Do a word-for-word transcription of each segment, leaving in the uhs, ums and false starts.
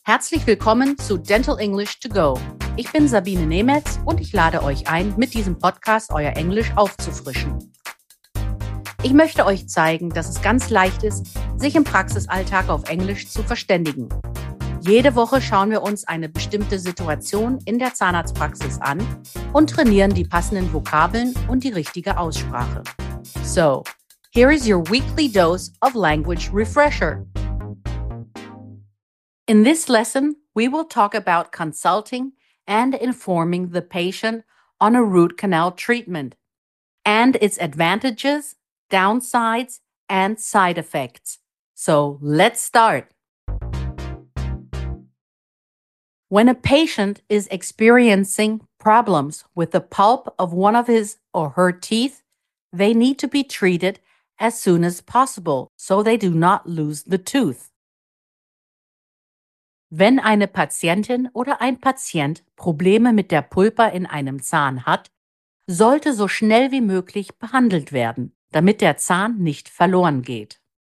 Herzlich willkommen zu Dental English to Go. Ich bin Sabine Nemetz und ich lade euch ein, mit diesem Podcast euer Englisch aufzufrischen. Ich möchte euch zeigen, dass es ganz leicht ist, sich im Praxisalltag auf Englisch zu verständigen. Jede Woche schauen wir uns eine bestimmte Situation in der Zahnarztpraxis an und trainieren die passenden Vokabeln und die richtige Aussprache. So, here is your weekly dose of language refresher. In this lesson, we will talk about consulting and informing the patient on a root canal treatment and its advantages, downsides, and side effects. So let's start. When a patient is experiencing problems with the pulp of one of his or her teeth, they need to be treated as soon as possible so they do not lose the tooth. Wenn eine Patientin oder ein Patient Probleme mit der Pulpa in einem Zahn hat, sollte so schnell wie möglich behandelt werden, damit der Zahn nicht verloren geht.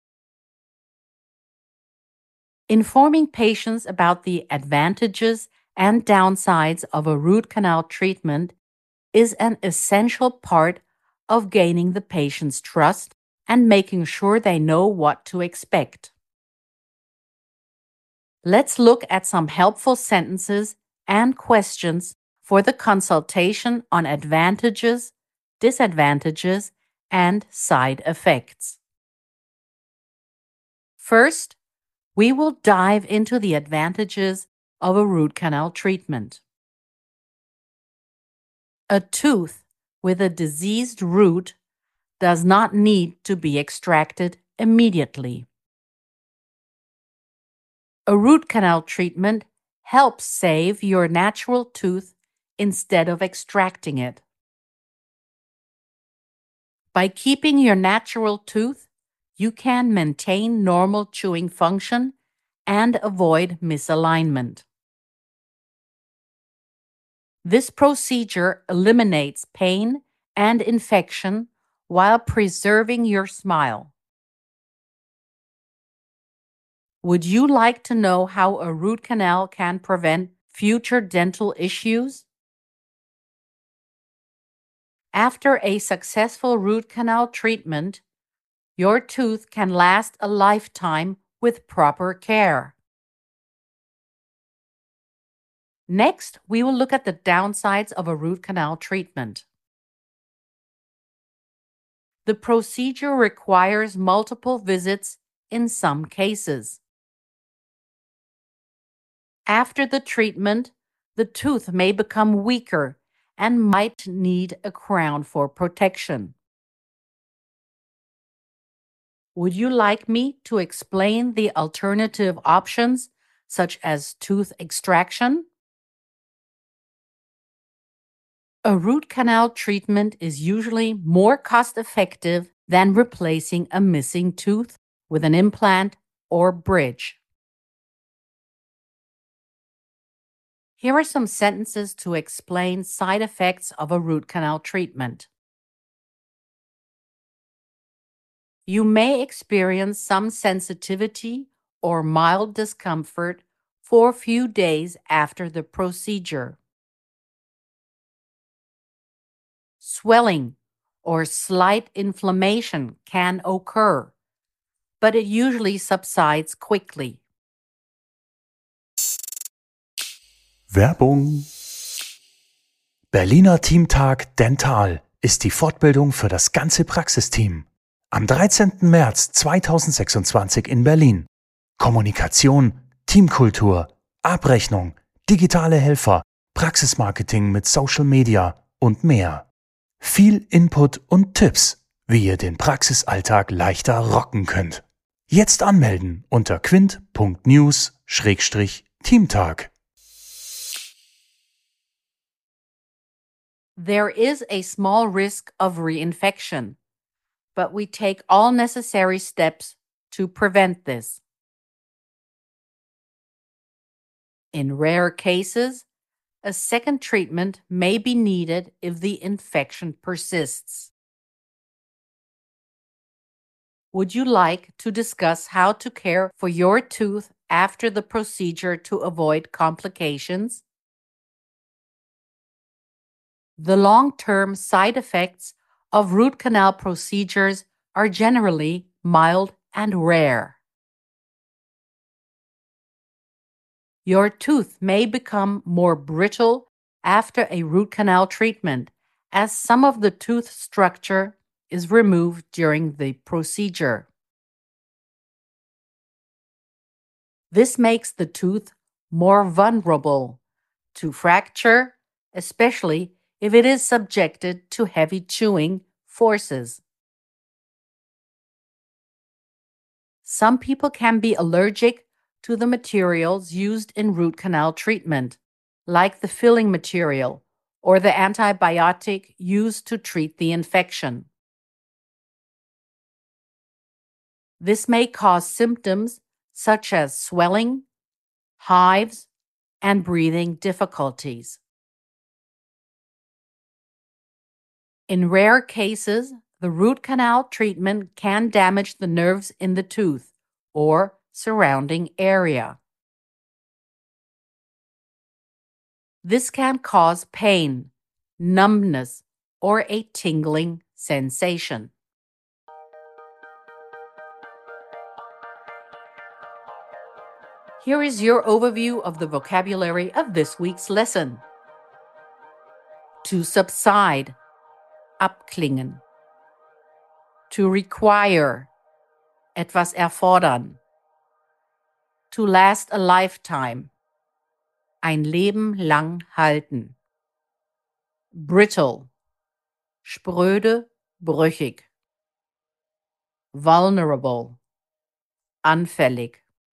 Informing patients about the advantages and downsides of a root canal treatment is an essential part of gaining the patient's trust and making sure they know what to expect. Let's look at some helpful sentences and questions for the consultation on advantages, disadvantages, and side effects. First, we will dive into the advantages of a root canal treatment. A tooth with a diseased root does not need to be extracted immediately. A root canal treatment helps save your natural tooth instead of extracting it. By keeping your natural tooth, you can maintain normal chewing function and avoid misalignment. This procedure eliminates pain and infection while preserving your smile. Would you like to know how a root canal can prevent future dental issues? After a successful root canal treatment, your tooth can last a lifetime with proper care. Next, we will look at the downsides of a root canal treatment. The procedure requires multiple visits in some cases. After the treatment, the tooth may become weaker and might need a crown for protection. Would you like me to explain the alternative options, such as tooth extraction? A root canal treatment is usually more cost-effective than replacing a missing tooth with an implant or bridge. Here are some sentences to explain side effects of a root canal treatment. You may experience some sensitivity or mild discomfort for a few days after the procedure. Swelling or slight inflammation can occur, but it usually subsides quickly. Werbung. Berliner Teamtag Dental ist die Fortbildung für das ganze Praxisteam. Am dreizehnten März zweitausendsechsundzwanzig in Berlin. Kommunikation, Teamkultur, Abrechnung, digitale Helfer, Praxismarketing mit Social Media und mehr. Viel Input und Tipps, wie ihr den Praxisalltag leichter rocken könnt. Jetzt anmelden unter quint punkt news slash teamtag. There is a small risk of reinfection, but we take all necessary steps to prevent this. In rare cases, a second treatment may be needed if the infection persists. Would you like to discuss how to care for your tooth after the procedure to avoid complications? The long-term side effects of root canal procedures are generally mild and rare. Your tooth may become more brittle after a root canal treatment, as some of the tooth structure is removed during the procedure. This makes the tooth more vulnerable to fracture, especially if it is subjected to heavy chewing forces. Some people can be allergic to the materials used in root canal treatment, like the filling material or the antibiotic used to treat the infection. This may cause symptoms such as swelling, hives, and breathing difficulties. In rare cases, the root canal treatment can damage the nerves in the tooth or surrounding area. This can cause pain, numbness, or a tingling sensation. Here is your overview of the vocabulary of this week's lesson. To subside, abklingen. To require, etwas erfordern. To last a lifetime, ein Leben lang halten. Brittle, spröde, brüchig. Vulnerable, anfällig.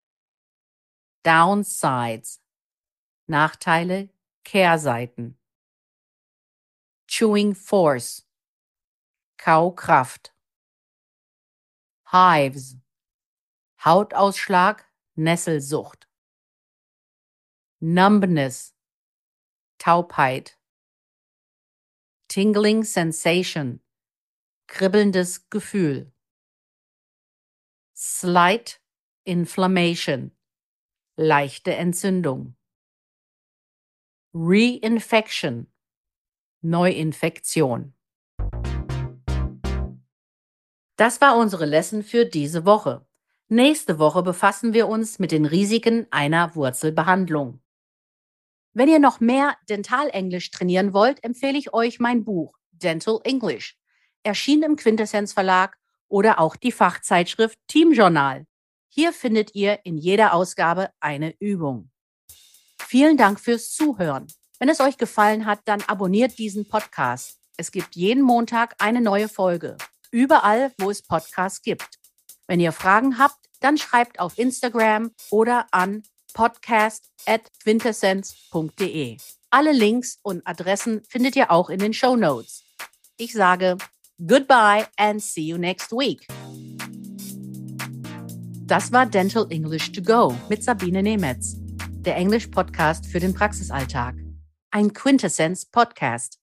Downsides, Nachteile, Kehrseiten. Chewing force, Kaukraft. Hives, Hautausschlag, Nesselsucht. Numbness, Taubheit. Tingling sensation, kribbelndes Gefühl. Slight inflammation, leichte Entzündung. Reinfection, Neuinfektion. Das war unsere Lesson für diese Woche. Nächste Woche befassen wir uns mit den Risiken einer Wurzelbehandlung. Wenn ihr noch mehr Dentalenglisch trainieren wollt, empfehle ich euch mein Buch Dental English, erschienen im Quintessenz Verlag, oder auch die Fachzeitschrift Team Journal. Hier findet ihr in jeder Ausgabe eine Übung. Vielen Dank fürs Zuhören. Wenn es euch gefallen hat, dann abonniert diesen Podcast. Es gibt jeden Montag eine neue Folge. Überall, wo es Podcasts gibt. Wenn ihr Fragen habt, dann schreibt auf Instagram oder an podcast at quintessenz punkt de. Alle Links und Adressen findet ihr auch in den Shownotes. Ich sage goodbye and see you next week. Das war Dental English to Go mit Sabine Nemetz, der Englisch-Podcast für den Praxisalltag. Ein Quintessenz-Podcast.